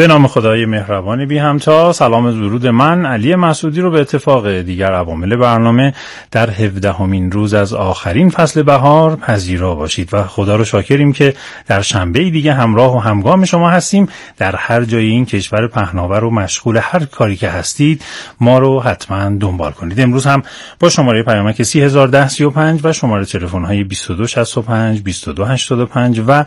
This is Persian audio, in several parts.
به نام خدای مهربان بی همتا. سلام و درود من علی مسعودی رو به اتفاق دیگر عوامل برنامه در 17مین روز از آخرین فصل بهار پذیرا باشید و خدا رو شاکریم که در شنبه دیگه همراه و همگام شما هستیم. در هر جای این کشور پهناور و مشغول هر کاری که هستید ما رو حتما دنبال کنید. امروز هم با شماره پیامک 301035 و شماره تلفن‌های 2265 2285 و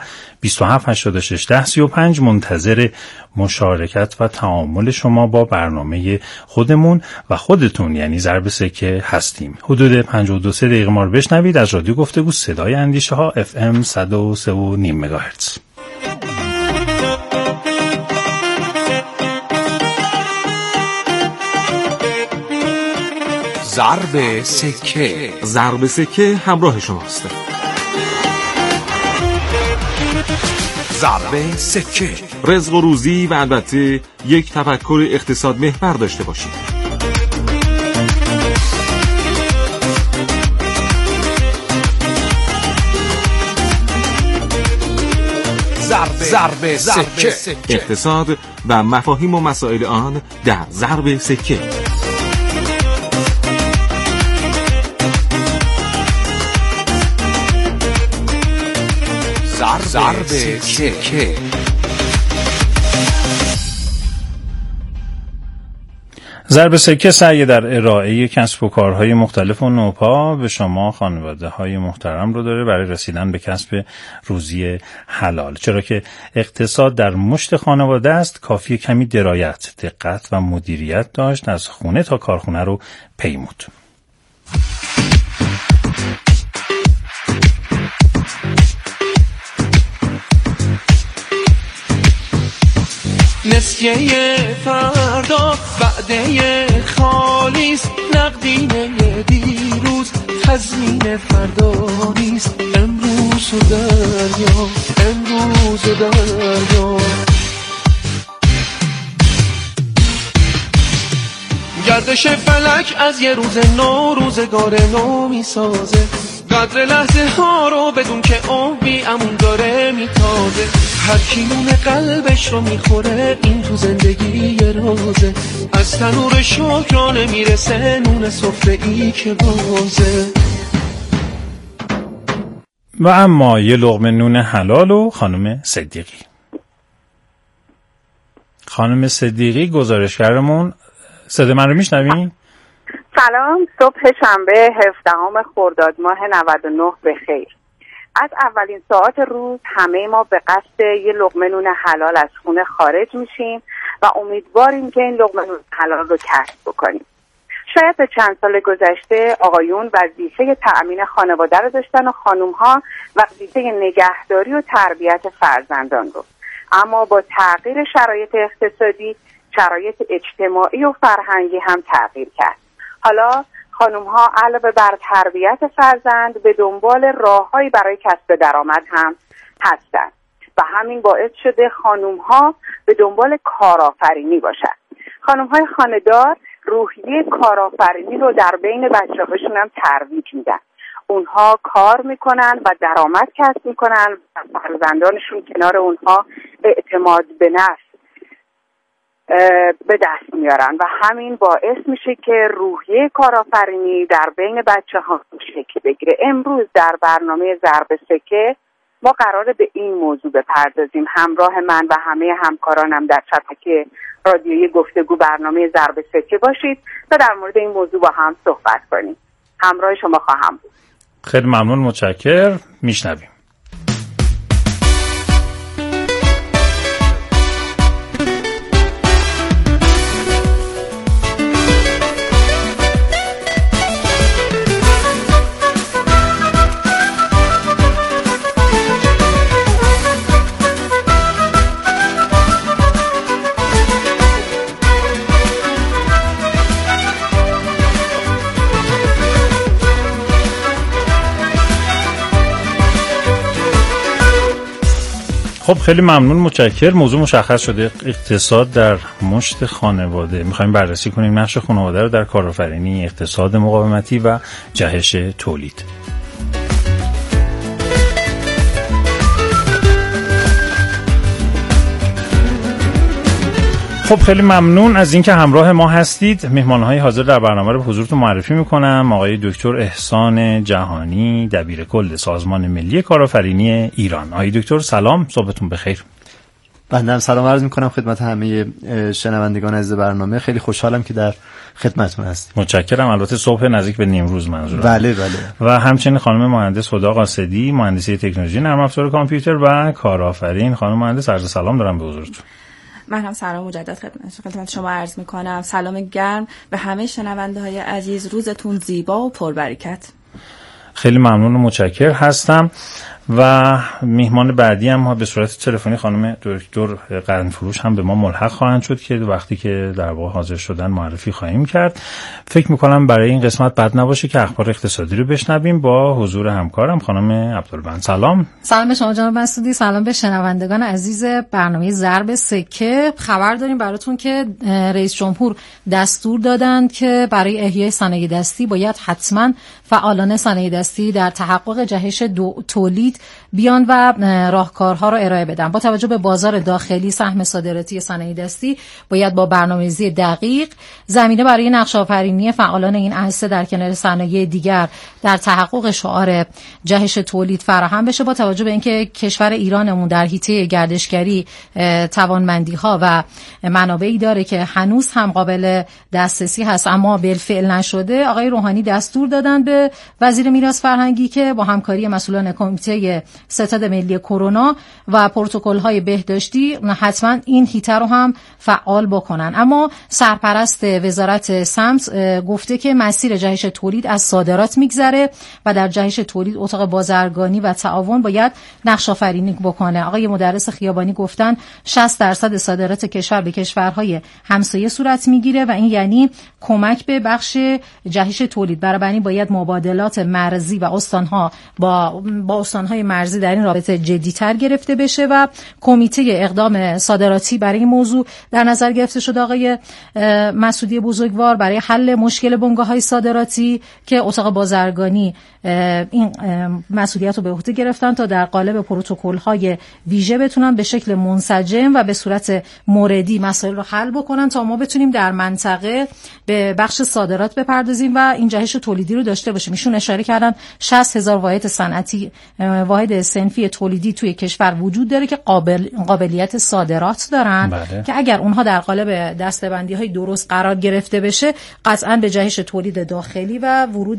2786 منتظر مشارکت و تعامل شما با برنامه خودمون و خودتون یعنی ضرب سکه هستیم. حدود 52 دقیقه ما رو بشنوید از رادیو گفتگو صدای اندیشه ها FM 103.5 مگاهرتز. ضرب سکه. ضرب سکه همراه شماست. ضرب سکه، رزق و روزی و البته یک تفکر اقتصاد محور داشته باشید. ضرب سکه، اقتصاد و مفاهیم و مسائل آن در ضرب سکه. ضرب سکه. ضرب سکه سعی در ارائه کسب و کارهای مختلف و نوپا به شما خانواده های محترم رو داره برای رسیدن به کسب روزی حلال. چرا که اقتصاد در مشت خانواده است، کافی کمی درایت، دقت و مدیریت داشت از خونه تا کارخونه رو پیمود. نسیه فردا وعده خالیست، نقدینه دیروز تضمین فردا نیست. امروز و دریا، امروز و دریا. گردش فلک از یه روز نو روزگار نو میسازه. قدر لحظه ها رو بدون که بی امون داره میتازه. هر کی نون قلبش رو میخوره این تو زندگی یه رازه. از تنور شکرانه میرسه نون سفره ای که بازه. و اما یه لقمه نون حلال و خانم صدیقی. خانم صدیقی گزارشگرمون. صدا من رو میشنوین؟ سلام، صبح شنبه 17 خرداد ماه 99 بخیر. از اولین ساعات روز همه ما به قصد یه لقمه نون حلال از خونه خارج میشیم و امیدواریم که این لقمه نون حلال رو کسب بکنیم. شاید به چند سال گذشته آقایون وظیفه تأمین خانواده رو داشتن و خانوم‌ها وظیفه نگهداری و تربیت فرزندان رو. اما با تغییر شرایط اقتصادی، شرایط اجتماعی و فرهنگی هم تغییر کرد. حالا خانوم‌ها علاوه بر تربیت فرزند به دنبال راه‌هایی برای کسب درآمد هم هستند و همین باعث شده خانوم‌ها به دنبال کارآفرینی باشند. خانوم‌های خانه‌دار روحیه کارآفرینی رو در بین بچه‌هاشون هم ترویج میدن. اونها کار میکنن و درآمد کسب میکنن و فرزندانشون کنار اونها اعتماد به نفس به دست میارن و همین باعث میشه که روحیه کارآفرینی در بین بچه‌ها شکل بگیره. امروز در برنامه ضرب سکه ما قراره به این موضوع بپردازیم. همراه من و همه همکارانم در شبکه رادیویی گفتگو برنامه ضرب سکه باشید تا در مورد این موضوع با هم صحبت کنیم. همراه شما خواهم بود. خیلی ممنون، متشکرم. میشنویم. خب خیلی ممنون، متشکر. موضوع مشخص شده، اقتصاد در مشت خانواده. میخوایم بررسی کنیم نقش خانواده رو در کارآفرینی، اقتصاد مقاومتی و جهش تولید. خب خیلی ممنون از اینکه همراه ما هستید. مهمان‌های حاضر در برنامه رو به حضورتون معرفی می‌کنم. آقای دکتر احسان جهانی، دبیرکل سازمان ملی کارآفرینی ایران. آقای دکتر سلام، صبحتون بخیر. بنده هم سلام عرض می‌کنم خدمت همه شنوندگان عزیز برنامه. خیلی خوشحالم که در خدمتتون هستم. متشکرم. البته صبح نزدیک به نیمروز منظورم. بله. و همچنین خانم مهندس هدی قاصدی، مهندسی تکنولوژی نرم افزار کامپیوتر و کارآفرین. خانم مهندس عرض سلام دارم به حضورتون. من هم سلام مجدد خدمت شما عرض میکنم. سلام گرم به همه شنونده های عزیز. روزتون زیبا و پربرکت. خیلی ممنون و متشکر هستم. و میهمان بعدی هم به صورت تلفنی خانم دکتر قرنفروش هم به ما ملحق خواهند شد که وقتی که در واقع حاضر شدن معرفی خواهیم کرد. فکر میکنم برای این قسمت بد نباشه که اخبار اقتصادی رو بشنویم با حضور همکارم خانم عبدالبن. سلام به شما جناب مسعودی، سلام به شنوندگان عزیز برنامه ضرب سکه. خبر داریم براتون که رئیس جمهور دستور دادند که برای احیای صنایع دستی باید حتما فعالان صنایع دستی در تحقق جهش تولید بیان و راهکارها رو ارائه بدن. با توجه به بازار داخلی، سهم صادراتی صنایع دستی باید با برنامه‌ریزی دقیق زمینه برای نقش آفرینی فعالان این عرصه در کنار صنایع دیگر در تحقق شعار جهش تولید فراهم بشه. با توجه به اینکه کشور ایرانمون در حیطه گردشگری توانمندی‌ها و منابعی داره که هنوز هم قابل دسترسی هست اما بالفعل نشده، آقای روحانی دستور دادن به وزیر میراث فرهنگی که با همکاری مسئولان کمیته ستاد ملی کرونا و پروتکل‌های بهداشتی حتما این حیطه رو هم فعال بکنن. اما سرپرست وزارت سمت گفته که مسیر جهش تولید از صادرات میگذره و در جهش تولید اتاق بازرگانی و تعاون باید نقش آفرینی بکنه. آقای مدرس خیابانی گفتن 60% صادرات کشور به کشورهای همسایه صورت میگیره و این یعنی کمک به بخش جهش تولید. برای باید مبادلات مرزی و استانها با استانهای مرزی در این رابطه جدی‌تر گرفته بشه و کمیته اقدام صادراتی برای این موضوع در نظر گرفته شده. آقای مسعودی بزرگوار برای حل مشکل بنگاه‌های صادراتی که اتاق بازرگانی این مسئولیت رو به عهده گرفتن تا در قالب پروتکل‌های ویژه بتونن به شکل منسجم و به صورت موردی مسائل رو حل بکنن تا ما بتونیم در منطقه به بخش صادرات بپردازیم و این جهش تولیدی رو داشته باشیم. ایشون اشاره کردن 60,000 واحد صنعتی، واحد صنفی تولیدی توی کشور وجود داره که قابلیت صادرات دارن. بله. که اگر اونها در قالب دسته‌بندی‌های درست قرار گرفته بشه قطعاً به جهش تولید داخلی و ورود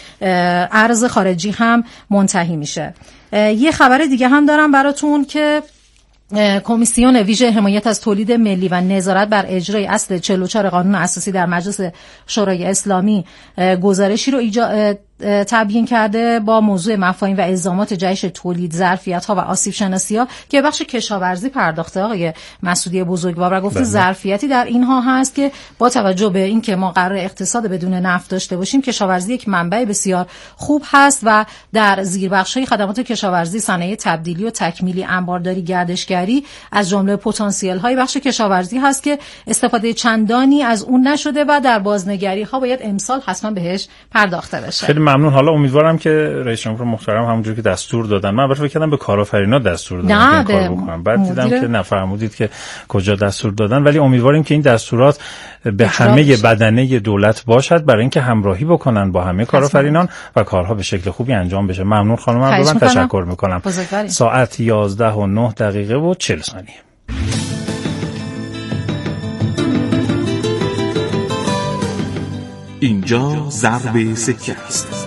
ارز خارجی هم منتهی میشه. یه خبر دیگه هم دارم براتون که کمیسیون ویژه حمایت از تولید ملی و نظارت بر اجرای اصل 44 قانون اساسی در مجلس شورای اسلامی گزارشی رو تبیین کرده با موضوع مفاهیم و الزامات جهش تولید، ظرفیت‌ها و آسیب شناسی‌ها که بخش کشاورزی پرداخته آقای مسعودی بزرگوار و گفته ظرفیتی در اینها هست که با توجه به اینکه ما قرار اقتصاد بدون نفت داشته باشیم، کشاورزی یک منبع بسیار خوب هست و در زیربخش‌های خدمات کشاورزی، صنایع تبدیلی و تکمیلی، انبارداری، گردشگری از جمله پتانسیل‌های بخش کشاورزی هست که استفاده چندانی از اون نشده و در بازنگری‌ها باید امسال حتما بهش پرداخته بشه. خیلی ممنون. حالا امیدوارم که رئیس جمهور محترم همونجوری که دستور دادن، من البته فکر کردم به کارآفرینا دستور دادن که این کارو بکنن، بعد دیدم که نفرمودید که کجا دستور دادن، ولی امیدواریم که این دستورات به همه بدنه دولت باشد برای اینکه همراهی بکنن با همه کارآفرینان و کارها به شکل خوبی انجام بشه. ممنون خانم عبدالبن، تشکر میکنم. ساعت 11:09 و 40 ثانیه. اینجا ضرب سکه است.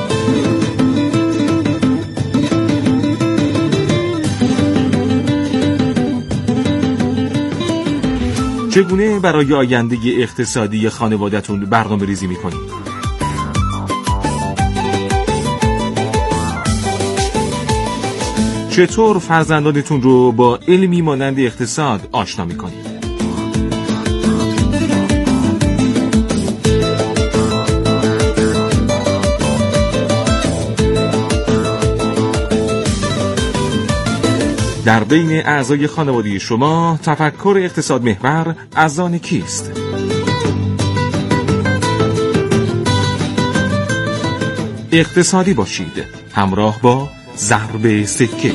چگونه برای آینده اقتصادی خانواده‌تون برنامه‌ریزی می‌کنید؟ چطور فرزندانتون رو با علمی مانند اقتصاد آشنا می‌کنید؟ در بین اعضای خانواده شما تفکر اقتصاد محور از آن کیست؟ اقتصادی باشید، همراه با ضرب سکه.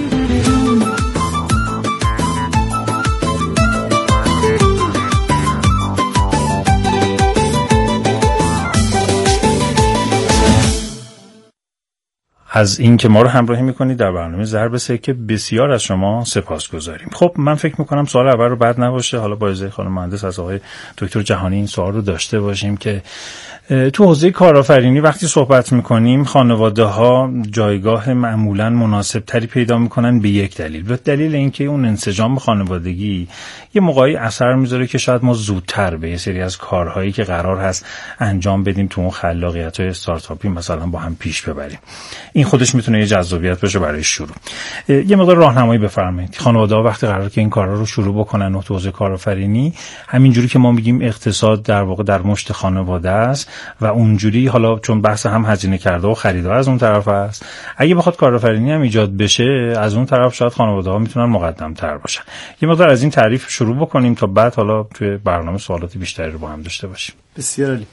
از این که ما رو همراهی میکنید در برنامه ضرب سکه بسیار از شما سپاسگزاریم. خب من فکر میکنم سوال اول رو بد نباشه، حالا با اجازه خانم مهندس از آقای دکتر جهانی این سوال رو داشته باشیم که تو حوزه کارآفرینی وقتی صحبت میکنیم خانواده ها جایگاه معمولا مناسب تری پیدا میکنن به یک دلیل، به دلیل اینکه اون انسجام خانوادگی یه موقعی اثر میذاره که شاید ما زودتر به یه سری از کارهایی که قرار هست انجام بدیم تو اون خلاقیت‌های استارتاپی مثلا با هم پیش ببریم. این خودش میتونه یه جذابیت باشه برای شروع. یه مقدار راهنمایی بفرمایید. خانواده‌ها وقتی قراره که این کارا رو شروع بکنن تو حوزه کارآفرینی، همینجوری که ما میگیم اقتصاد در واقع در مشت خانواده است و اونجوری حالا چون بحث هم هزینه کرده و خریدار از اون طرف است، اگه بخواد کارآفرینی هم ایجاد بشه از اون طرف شاید خانواده‌ها میتونن مقدم‌تر باشن. یه مقدار از این تعریف شروع بکنیم تا بعد حالا توی برنامه سوالات بیشتری رو با هم داشته باشیم. بسیار عالی.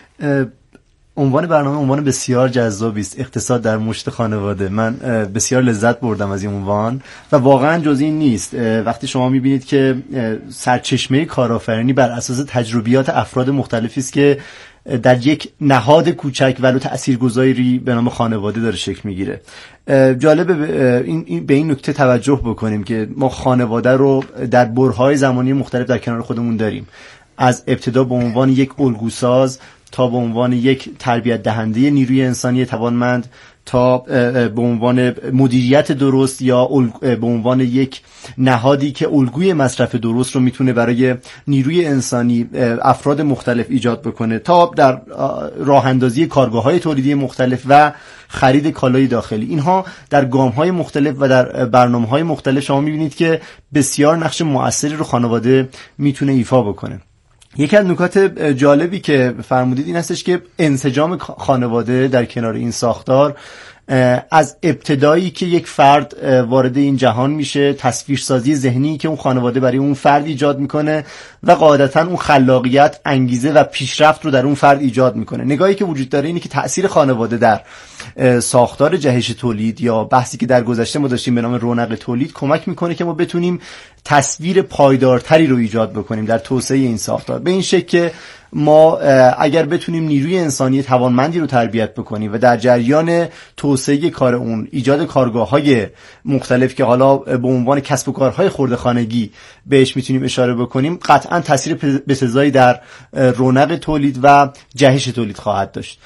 عنوان برنامه عنوان بسیار جذابی است، اقتصاد در مشت خانواده. من بسیار لذت بردم از این عنوان و واقعا جز این نیست. وقتی شما میبینید که سرچشمه کارآفرینی بر اساس تجربیات افراد مختلفی است که در یک نهاد کوچک ولو تاثیرگذاری به نام خانواده داره شکل میگیره. جالبه به این نکته توجه بکنیم که ما خانواده رو در برهه‌های زمانی مختلف در کنار خودمون داریم، از ابتدا به عنوان یک الگوساز تا به عنوان یک تربیت دهنده نیروی انسانی توانمند، تا به عنوان مدیریت درست یا به عنوان یک نهادی که الگوی مصرف درست رو میتونه برای نیروی انسانی افراد مختلف ایجاد بکنه، تا در راه اندازی کارگاه‌های تولیدی مختلف و خرید کالای داخلی. اینها در گام‌های مختلف و در برنامه‌های مختلف شما میبینید که بسیار نقش مؤثری رو خانواده میتونه ایفا بکنه. یکی از نکات جالبی که فرمودید این هستش که انسجام خانواده در کنار این ساختار از ابتدایی که یک فرد وارد این جهان میشه، تصویرسازی ذهنی که اون خانواده برای اون فرد ایجاد میکنه و قاعدتاً اون خلاقیت، انگیزه و پیشرفت رو در اون فرد ایجاد میکنه. نگاهی که وجود داره اینه که تأثیر خانواده در ساختار جهش تولید یا بحثی که در گذشته ما داشتیم به نام رونق تولید کمک میکنه که ما بتونیم تصویر پایدارتری رو ایجاد بکنیم در توسعه این ساختار، به این شکل که ما اگر بتونیم نیروی انسانی توانمندی رو تربیت بکنیم و در جریان توسعه کار اون ایجاد کارگاه‌های مختلف که حالا به عنوان کسب و کارهای خرده خانگی بهش میتونیم اشاره بکنیم، قطعاً تاثیر بسزایی در رونق تولید و جهش تولید خواهد داشت.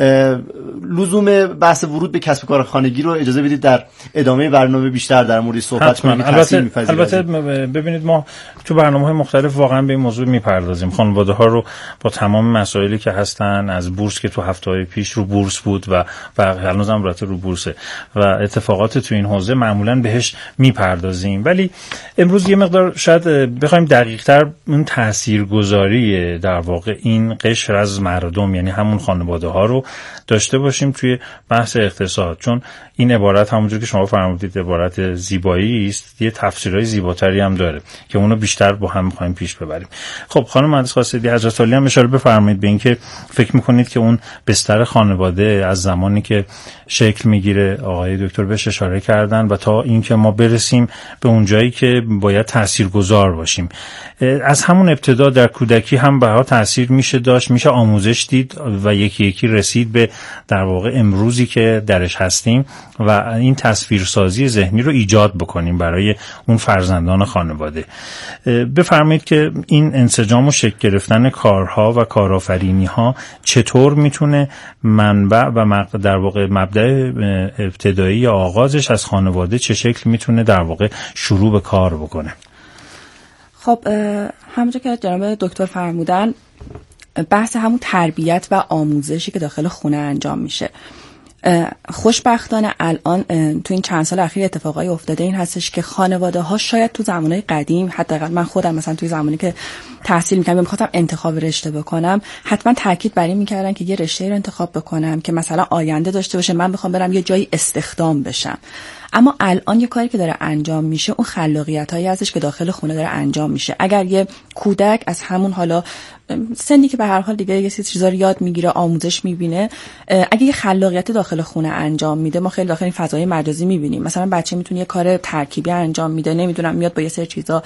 لزوم بحث ورود به کسب و کار خانگی رو اجازه بدید در ادامه برنامه بیشتر در موردش صحبت کنیم. البته ببینید ما تو برنامه‌های مختلف واقعا به این موضوع میپردازیم. خانواده‌ها رو با تمام مسائلی که هستن، از بورس که تو هفته‌های پیش رو بورس بود و هنوزم البته رو بورسه و اتفاقات تو این حوزه معمولاً بهش میپردازیم، ولی امروز یه مقدار شاید بخوایم دقیق‌تر اون تاثیرگذاری در واقع این قشر از مردم، یعنی همون خانواده‌ها رو داشته باشیم توی بحث اقتصاد، چون این عبارت همونجور که شما فرمودید عبارت زیبایی است، یه تفسیرهای زیباتری هم داره که اونو بیشتر با هم می‌خوایم پیش ببریم. خب خانم مهندس قاصدی حضرت عالی هم اشاره بفرمایید به اینکه فکر می‌کنید که اون بستر خانواده از زمانی که شکل میگیره، آقای دکتر بهش اشاره کردن، و تا اینکه ما برسیم به اون جایی که باید تاثیرگذار باشیم، از همون ابتدا در کودکی هم بها تاثیر میشه داشت، میشه آموزش دید و یکی یکی رسید به در واقع امروزی که درش هستیم و این تصویرسازی ذهنی رو ایجاد بکنیم برای اون فرزندان خانواده. بفرمایید که این انسجام و شکل گرفتن کارها و کارآفرینی‌ها چطور میتونه منبع و در واقع مبدأ ابتدایی یا آغازش از خانواده چه شکل میتونه در واقع شروع به کار بکنه؟ خب همونجور که جناب دکتر فرمودن، بحث همون تربیت و آموزشی که داخل خونه انجام میشه. خوشبختانه الان تو این چند سال اخیر اتفاقای افتاده این هستش که خانواده ها شاید تو زمانهای قدیم، حداقل من خودم مثلا توی زمانی که تحصیل می‌کردم می‌خواستم انتخاب رشته بکنم، حتما تاکید بر این می‌کردن که یه رشته رو انتخاب بکنم که مثلا آینده داشته باشه، من بخوام برم یه جایی استخدام بشم. اما الان یه کاری که داره انجام میشه اون خلاقیتایی هستش که داخل خونه داره انجام میشه. اگر یه کودک از همون حالا سنی که به هر حال دیگه یه چیزا رو یاد میگیره، آموزش میبینه، اگه یه خلاقیت داخل خونه انجام میده، ما خیلی داخل این فضای مجازی میبینیم مثلا بچه میتونه یه کار ترکیبی انجام میده، نمیدونم میاد با یه سری چیزا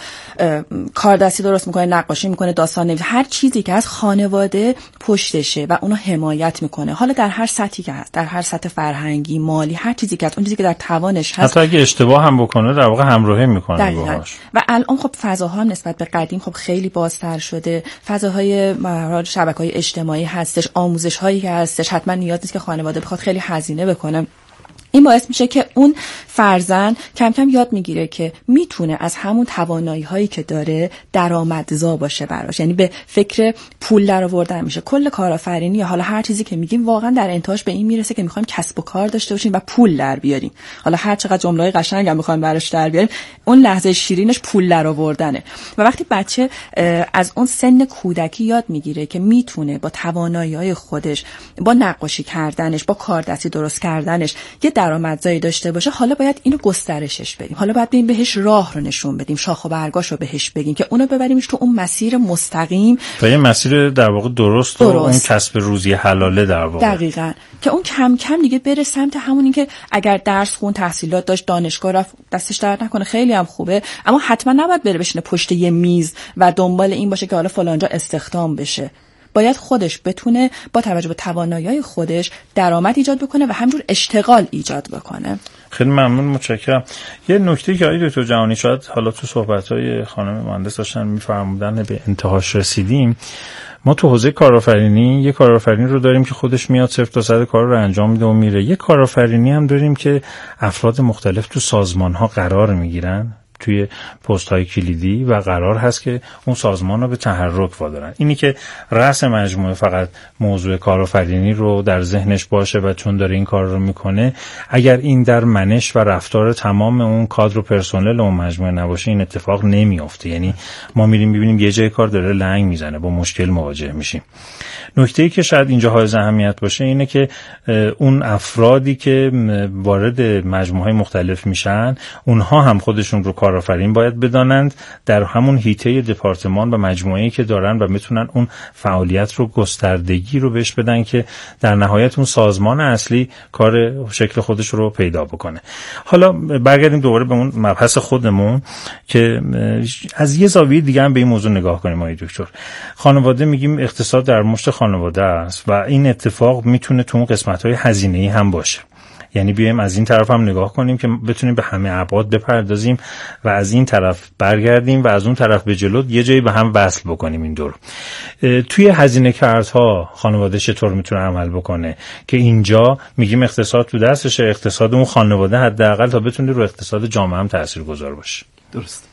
کار دستی درست میکنه، نقاشی میکنه، داستان نویسی، هر چیزی که از خانواده پشتشه و اونو حمایت میکنه، حالا در هر سطحی که هست، در هر سطح فرهنگی، مالی، هر چیزی که هست، اون چیزی که در توانش هست، حتی اگه اشتباه هم بکنه در واقع همراهی میکنه باهاش. و الان خب فضاها هم نسبت به قدیم خب خیلی بازتر شده، فضاهای شبکه‌های اجتماعی هستش، آموزش‌هایی که هستش، حتما نیاز نیست که خانواده بخواد خیلی هزینه بکنه. این باعث میشه که اون فرزند کم کم یاد میگیره که میتونه از همون توانایی‌هایی که داره درآمدزا باشه براش، یعنی به فکر پول درآوردن میشه. کل کارآفرینی یا حالا هر چیزی که میگیم واقعا در انتهاش به این میرسه که میخوایم کسب و کار داشته باشیم و پول در بیاریم. حالا هر چقدر جمله‌های قشنگ هم میخوایم براش در بیاریم، اون لحظه شیرینش پول درآوردنه. و وقتی بچه از اون سن کودکی یاد میگیره که میتونه با توانایی‌های خودش، با نقاشی کردنش، با کاردستی درست کردنش یه درآمدزایی داشته باشه، حالا باید اینو گسترشش بدیم، حالا باید بریم بهش راه رو نشون بدیم، شاخ و برگاش رو بهش بگیم که اونو ببریمش تو اون مسیر مستقیم و یه مسیر در واقع درست. و اون کسب روزی حلاله در واقع. دقیقاً، که اون کم کم دیگه بره سمت همون، این که اگر درس خون، تحصیلات داشت، دانشگاه رفت، دستش درد نکنه، خیلی هم خوبه، اما حتما نباید بره بشینه پشت یه میز و دنبال این باشه که حالا فلانجا استخدام بشه. باید خودش بتونه با توجه به توانایی‌های خودش درآمد ایجاد بکنه و همجور اشتغال ایجاد بکنه. خیلی ممنون، متشکرم. یه نکته که آقای دکتر جهانی شاید حالا تو صحبت‌های خانم مهندس داشتن می‌فرمودن به انتهاش رسیدیم. ما تو حوزه کارآفرینی یه کارآفرین رو داریم که خودش میاد 0 تا 100 کار رو انجام میده و میره. یه کارآفرینی هم داریم که افراد مختلف تو سازمان‌ها قرار میگیرن، توی پست‌های کلیدی، و قرار هست که اون سازمان رو به تحرک وادارن. اینی که رأس مجموعه فقط موضوع کارآفرینی رو در ذهنش باشه و چون داره این کار رو میکنه، اگر این در منش و رفتار تمام اون کادر و پرسنل اون مجموعه نباشه، این اتفاق نمیافته. یعنی ما میریم ببینیم یه جای کار داره لنگ میزنه، با مشکل مواجه میشیم. نکته‌ای که شاید اینجا حائز اهمیت باشه اینه که اون افرادی که وارد مجموعه‌های مختلف میشن، اونها هم خودشون رو کارآفرین باید بدانند در همون حیطه دپارتمان و مجموعه‌ای که دارن و میتونن اون فعالیت رو، گستردگی رو بهش بدن که در نهایت اون سازمان اصلی کار شکل خودش رو پیدا بکنه. حالا برگردیم دوباره به اون مبحث خودمون که از یه زاویه دیگه هم به این موضوع نگاه کنیم. آقای دکتر، خانواده میگیم اقتصاد در مشت خانواده است و این اتفاق میتونه تو اون قسمت‌های هزینه‌ای هم باشه. یعنی بیایم از این طرف هم نگاه کنیم که بتونیم به همه ابعاد بپردازیم و از این طرف برگردیم و از اون طرف به جلو یه جایی به هم وصل بکنیم این دور. توی هزینه کردها خانواده چطور میتونه عمل بکنه که اینجا میگیم اقتصاد تو دستشه، اقتصاد اون خانواده حداقل تا بتونه رو اقتصاد جامعه هم تاثیرگذار باشه. درست.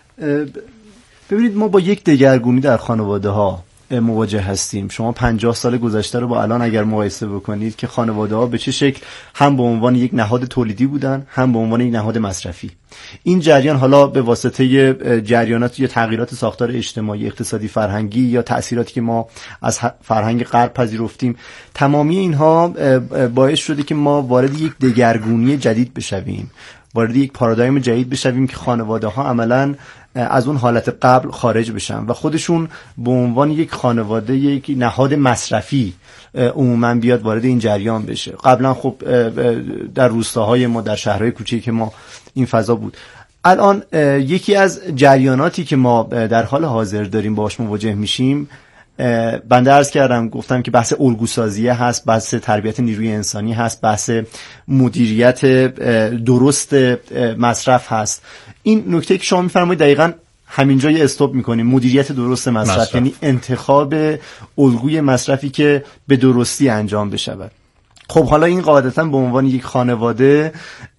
ببینید ما با یک دگرگونی در خانواده ها مواجه هستیم. شما 50 سال گذشته رو با الان اگر مقایسه بکنید که خانواده ها به چه شکل هم به عنوان یک نهاد تولیدی بودن، هم به عنوان یک نهاد مصرفی. این جریان حالا به واسطه جریانات یا تغییرات ساختار اجتماعی، اقتصادی، فرهنگی یا تأثیراتی که ما از فرهنگ غرب پذیرفتیم، تمامی اینها باعث شده که ما وارد یک دگرگونی جدید بشویم، وارد یک پارادایم جدید بشویم که خانواده ها عملاً از اون حالت قبل خارج بشن و خودشون به عنوان یک خانواده، یک نهاد مصرفی عموما بیاد وارد این جریان بشه. قبلا خب در روستاهای ما، در شهرهای کوچیک ما این فضا بود. الان یکی از جریاناتی که ما در حال حاضر داریم باهاش مواجه میشیم، بنده عرض کردم، گفتم که بحث الگوسازیه هست، بحث تربیت نیروی انسانی هست، بحث مدیریت درست مصرف هست. این نکته که شما میفرمایید دقیقاً همینجا یه استاپ میکنیم. مدیریت درست مصرف یعنی انتخاب الگوی مصرفی که به درستی انجام بشود. خب حالا این قاعدتاً به عنوان یک خانواده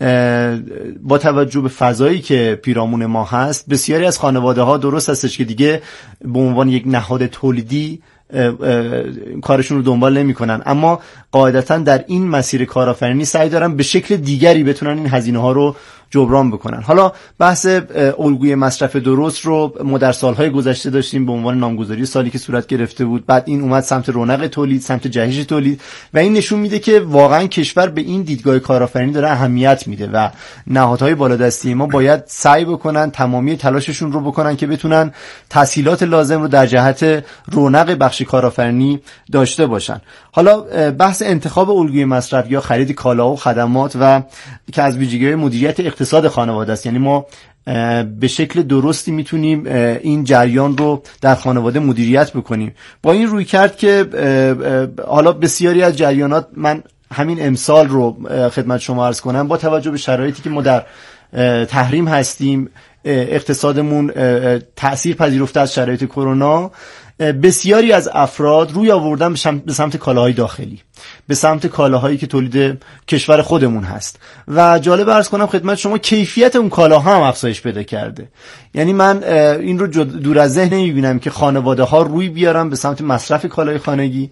با توجه به فضایی که پیرامون ما هست، بسیاری از خانواده ها درست هستش که دیگه به عنوان یک نهاد تولیدی کارشون رو دنبال نمی کنن، اما قاعدتاً در این مسیر کارآفرینی سعی دارن به شکل دیگری بتونن این هزینه ها رو جبران بکنن. حالا بحث الگوی مصرف درست رو ما در سالهای گذشته داشتیم به عنوان نامگذاری سالی که صورت گرفته بود، بعد این اومد سمت رونق تولید، سمت جهش تولید و این نشون میده که واقعا کشور به این دیدگاه کارآفرینی داره اهمیت میده و نهادهای بالادستی ما باید سعی بکنن تمامی تلاششون رو بکنن که بتونن تسهیلات لازم رو در جهت رونق بخش کارآفرینی داشته باشن. حالا بحث انتخاب الگوی مصرف یا خرید کالا و خدمات و که از ویژگی‌های مدیریت اقتصاد خانواده است، یعنی ما به شکل درستی میتونیم این جریان رو در خانواده مدیریت بکنیم. با این روی کرد که حالا بسیاری از جریانات، من همین امسال رو خدمت شما عرض کنم، با توجه به شرایطی که ما در تحریم هستیم، اقتصادمون تأثیر پذیرفته از شرایط کرونا، بسیاری از افراد روی آوردن به سمت کالاهای داخلی، به سمت کالاهایی که تولید کشور خودمون هست و جالب عرض کنم خدمت شما کیفیت اون کالاها هم افزایش پیدا کرده. یعنی من این رو دور از ذهن نمیبینم که خانواده ها روی بیارن به سمت مصرف کالای خانگی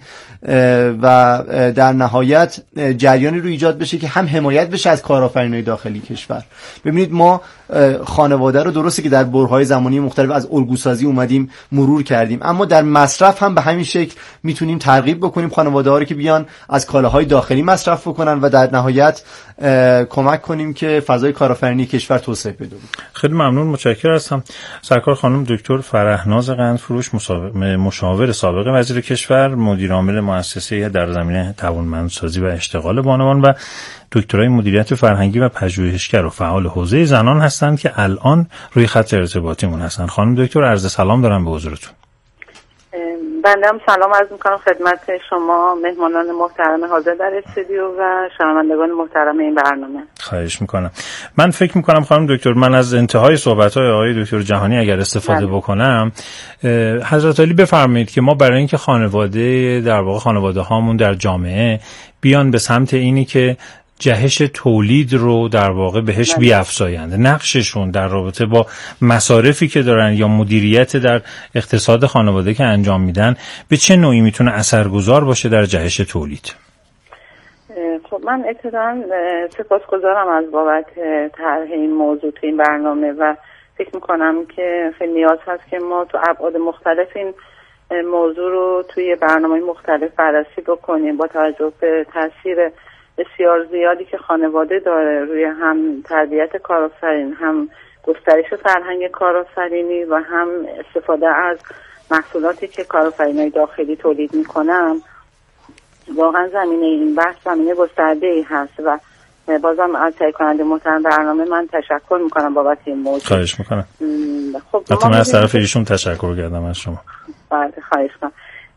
و در نهایت جریانی رو ایجاد بشه که هم حمایت بشه از کارآفرینای داخلی کشور. ببینید ما خانواده رو درسته که در برهه‌های زمانی مختلف از الگوسازی اومدیم مرور کردیم، اما در مصرف هم به همین شکل میتونیم ترغیب بکنیم خانواده‌ها رو که بیان از کالاهای داخلی مصرف بکنن و در نهایت کمک کنیم که فضای کارآفرینی کشور توسعه پیدا کنه. خیلی ممنون، متشکرم هستم. سرکار خانم دکتر فرهناز قندفروش، مشاور سابق وزیر کشور، مدیر عامل مؤسسه در زمینه توانمندسازی و اشتغال بانوان و دکترای مدیریت فرهنگی و پژوهشگر و فعال حوزه زنان هستند که الان روی خط ارتباطیمون هستند. خانم دکتر عرض سلام دارم به حضورتون. بنده هم سلام عرض میکنم خدمت شما مهمانان محترم حاضر در استودیو و شنوندگان محترم این برنامه. خواهش میکنم. من فکر میکنم خانم دکتر، من از انتهای صحبت‌های آقای دکتر جهانی اگر استفاده بکنم، حضرت علی بفرمایید که ما برای اینکه خانواده، در واقع خانواده هامون در جامعه بیان به سمت اینی که جهش تولید رو در واقع بهش بیافزایند، نقششون در رابطه با مصارفی که دارن یا مدیریت در اقتصاد خانواده که انجام میدن به چه نوعی میتونه اثرگذار باشه در جهش تولید؟ خب من ابتداً سپاسگزارم از بابت طرح این موضوع تو این برنامه و فکر میکنم که خیلی نیاز هست که ما تو ابعاد مختلف این موضوع رو توی برنامه مختلف بررسی بکنیم با توجه به تاثیر بسیار زیادی که خانواده داره روی هم تربیت کارآفرین، هم گسترش فرهنگ کارآفرینی و هم استفاده از محصولاتی که کارآفرینای داخلی تولید میکنن. واقعا زمینه این بحث زمینه گسترده‌ای هست و بازم از تهیه کننده محترم برنامه من تشکر میکنم بابت این موضوع. خواهش میکنم. خب من از طرف ایشون تشکر کردم از شما. بله خواهش میکنم.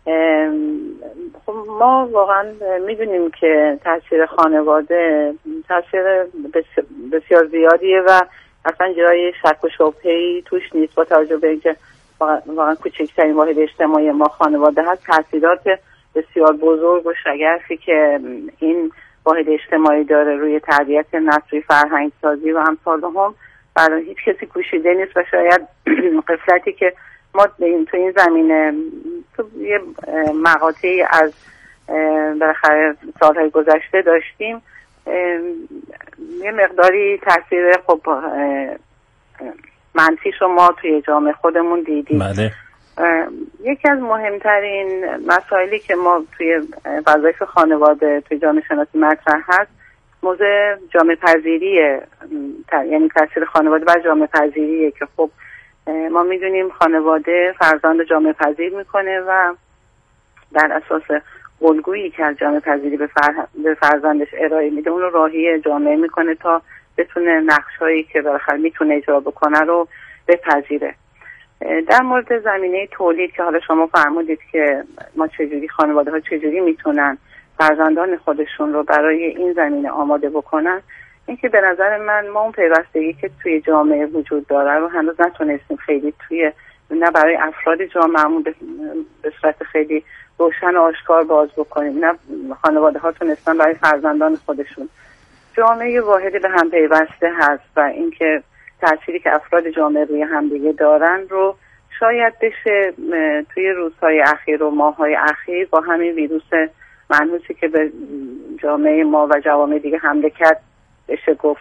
خب ما واقعا میدونیم که تاثیر خانواده تاثیر بسیار زیادیه و اصلا جای شک و شبهه‌ای توش نیست با توجه به اینکه واقعا کوچکترین واحد اجتماعی ما خانواده هست. تاثیرات بسیار بزرگ و شگرفی که این واحد اجتماعی داره روی تربیت نسل، روی فرهنگ سازی و امثال هم برای هیچ کسی پوشیده نیست و شاید قفلتی که ما تو این زمینه تو یه مقاطعی از بالاخره سالهای گذشته داشتیم یه مقداری تاثیر خب منفی شما توی جامعه خودمون دیدیم. بله. یکی از مهمترین مسائلی که ما توی وظایف خانواده توی جامعه شناسی مطرح هست موضوع جامعه پذیریه، یعنی تاثیر خانواده بر جامعه پذیریه که خب ما میدونیم خانواده فرزند جامعه پذیر میکنه و در اساس الگویی که از جامعه پذیری به فرزندش ارائه میده اون رو راهی جامعه میکنه تا بتونه نقشهایی که بالاخره میتونه اجرا بکنه رو بپذیره. در مورد زمینه تولید که حالا شما فرمودید که ما چجوری خانواده ها چجوری میتونن فرزندان خودشون رو برای این زمینه آماده بکنن، این که به نظر من ما اون پیوستگی که توی جامعه وجود داره رو هنوز نتونستیم خیلی نه برای افراد جامعهمون به صورت خیلی روشن و آشکار باز بکنیم، نه خانواده ها تونستن برای فرزندان خودشون. جامعه واحدی به هم پیوسته هست و اینکه تأثیری که افراد جامعه روی همدیگه دارن رو شاید بشه توی روزهای اخیر و ماههای اخیر با همین ویروس منحوسی که به جامعه ما و جوامع دیگه حمله کرد بشه گفت.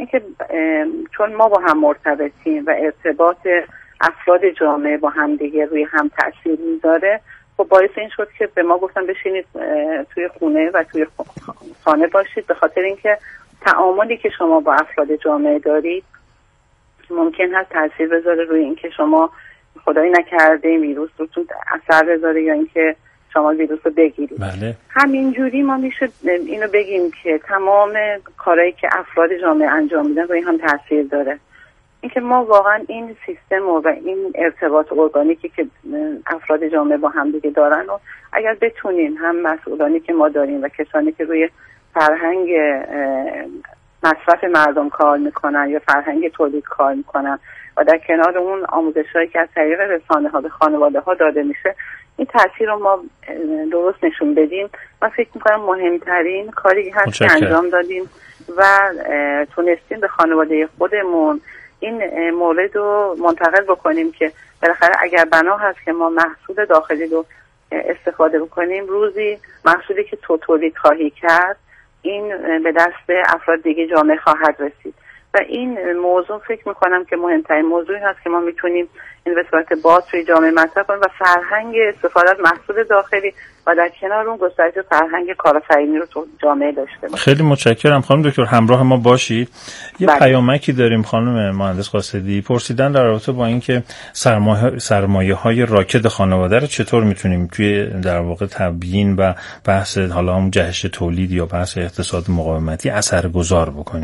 اینکه چون ما با هم مرتبطیم و ارتباط افراد جامعه با هم دیگه روی هم تأثیر میذاره، خب باعث این شد که به ما گفتن بشینید توی خونه و توی خانه باشید، به خاطر اینکه تعاملی که شما با افراد جامعه دارید ممکن هست تأثیر بذاره روی اینکه شما خدایی نکرده ویروس روتون اثر بذاره یا اینکه شما ویروس رو بگیرید. بله. همینجوری ما میشه اینو بگیم که تمام کارهایی که افراد جامعه انجام میدن روی هم تاثیر داره. اینکه ما واقعا این سیستم و این ارتباط ارگانیکی که افراد جامعه با هم دیگه دارن و اگر بتونیم هم مسئولانی که ما داریم و کسانی که روی فرهنگ مصرف مردم کار میکنن یا فرهنگ تولید کار میکنن و در کنار اون آموزش‌هایی که از طریق رسانه‌ها به خانواده‌ها داده میشه، این تاثیر رو ما درست نشون بدیم. من فکر میکنم مهمترین کاری هست که انجام دادیم و تونستیم به خانواده خودمون این مورد رو منتقل بکنیم که بالاخره اگر بنا هست که ما محصول داخلی رو استفاده بکنیم، روزی محصولی که تو تولید خواهی کرد این به دست افراد دیگه جامعه خواهد رسید و این موضوع فکر میکنم که مهمترین موضوعی هست که ما میتونیم این به صورت باز توی جامعه مطرح کنیم و فرهنگ استفاده از محصول داخلی و در کنار اون گسترش فرهنگ کارآفرینی رو تو جامعه داشته باشیم. خیلی متشکرم خانم دکتر، همراه ما باشید. یه پیامکی داریم خانم مهندس قاصدی، پرسیدن در رابطه با اینکه سرمایه‌های راکد خانواده رو چطور میتونیم توی در واقع تبیین و بحث حالا هم جهش تولید یا بحث اقتصاد مقاومتی اثرگذار بکنیم.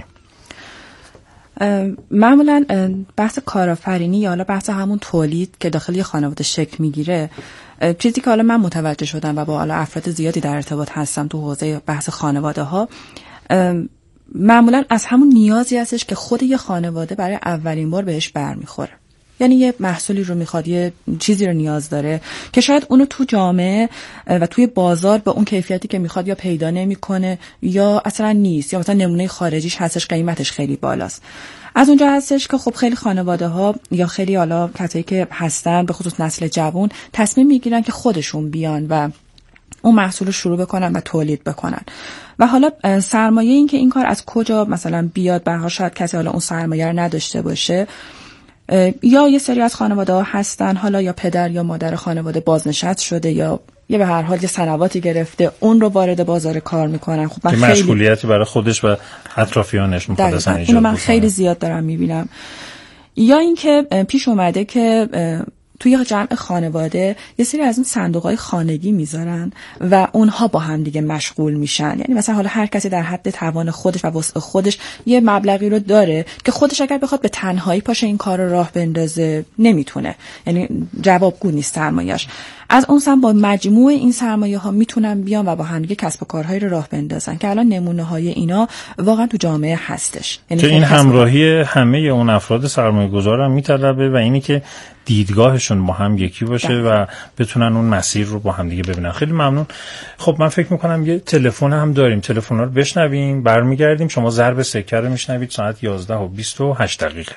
معمولا بحث کارآفرینی یا حالا بحث همون تولید که داخل یه خانواده شکل میگیره، چیزی که حالا من متوجه شدم و با حالا افراد زیادی در ارتباط هستم تو حوزه بحث خانواده ها، معمولا از همون نیازی هستش که خود یه خانواده برای اولین بار بهش برمیخوره. یعنی یه محصولی رو میخواد، یه چیزی رو نیاز داره که شاید اونو تو جامعه و توی بازار با اون کیفیتی که میخواد یا پیدا نمیکنه یا اصلا نیست، یا مثلا نمونه خارجیش هستش قیمتش خیلی بالاست. از اونجا هستش که خب خیلی خانواده ها یا خیلی حالا کسایی که هستن به خصوص نسل جوان تصمیم میگیرن که خودشون بیان و اون محصول رو شروع بکنن و تولید بکنن. و حالا سرمایه این که این کار از کجا مثلا بیاد، برها شاید کسی حالا اون سرمایه رو نداشته باشه، یا یه سری از خانواده ها هستن حالا یا پدر یا مادر خانواده بازنشسته شده یا به هر حال یه سنواتی گرفته اون رو وارد بازار کار میکنن. خب من خیلی مسئولیتی برای خودش و اطرافیانش میخواد اصلا ایجاد اینو من خیلی زیاد دارم میبینم. یا اینکه پیش اومده که توی جمع خانواده یه سری از اون صندوق‌های خانگی میذارن و اونها با هم دیگه مشغول میشن. یعنی مثلا حالا هر کسی در حد توان خودش و وسع خودش یه مبلغی رو داره که خودش اگر بخواد به تنهایی پاشه این کار رو راه بندازه نمیتونه، یعنی جوابگو نیست سرمایه‌اش. از اون سم با مجموع این سرمایه ها میتونن بیان و با هم دیگه کسب و کارهایی رو راه بندازن که الان نمونه های اینا واقعا تو جامعه هستش. یعنی که این همراهی همه اون افراد سرمایه گذار هم میطلبه و اینی که دیدگاهشون با هم یکی باشه و بتونن اون مسیر رو با هم دیگه ببینن. خیلی ممنون. خب من فکر میکنم یه تلفن هم داریم، تلفن‌ها رو بشنویم برمیگردیم. شما ضرب سکه رو میشنوید ساعت 11:28.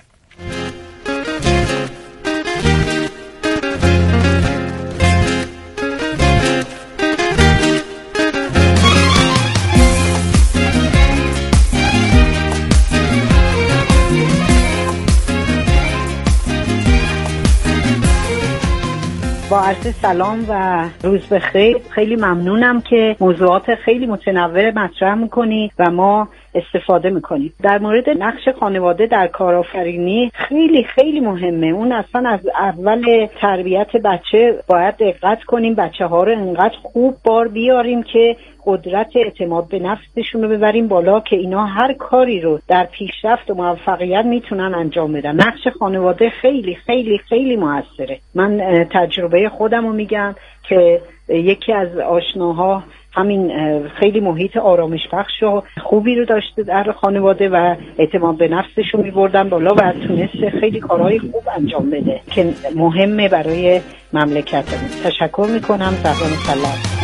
با عرض سلام و روز بخیر. خیلی ممنونم که موضوعات خیلی متنوع مطرح میکنی و ما استفاده میکنیم. در مورد نقش خانواده در کارآفرینی خیلی خیلی مهمه. اون اصلا از اول تربیت بچه باید دقت کنیم بچه ها رو انقدر خوب بار بیاریم که قدرت اعتماد به نفسشون رو ببریم بالا که اینا هر کاری رو در پیشرفت و موفقیت میتونن انجام بدن. نقش خانواده خیلی خیلی خیلی موثره. من تجربه خودم رو میگم که یکی از آشناها همین خیلی محیط آرامش بخش و خوبی رو داشته در خانواده و اعتماد به نفسش رو میبردن بالا و تونسته خیلی کارهای خوب انجام بده که مهمه برای مملکتمون. تشکر میکنم. زهرا مسلط.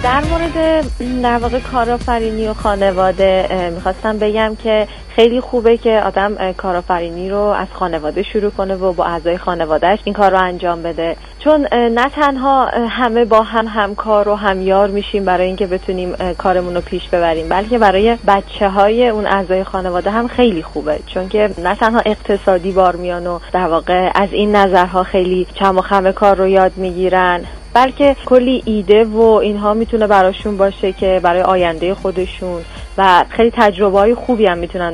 در مورد در واقع کارآفرینی و خانواده میخواستم بگم که خیلی خوبه که آدم کارآفرینی رو از خانواده شروع کنه و با اعضای خانوادهش این کار رو انجام بده، چون نه تنها همه با هم همکار و همیار میشیم برای اینکه بتونیم کارمون رو پیش ببریم، بلکه برای بچه‌های اون اعضای خانواده هم خیلی خوبه، چون که نه تنها اقتصادی بار میان و در واقع از این نظرها خیلی چم و خم کار رو یاد میگیرن، بلکه کلی ایده و اینها میتونه براشون باشه که برای آینده خودشون و خیلی تجربه‌های خوبی هم میتونن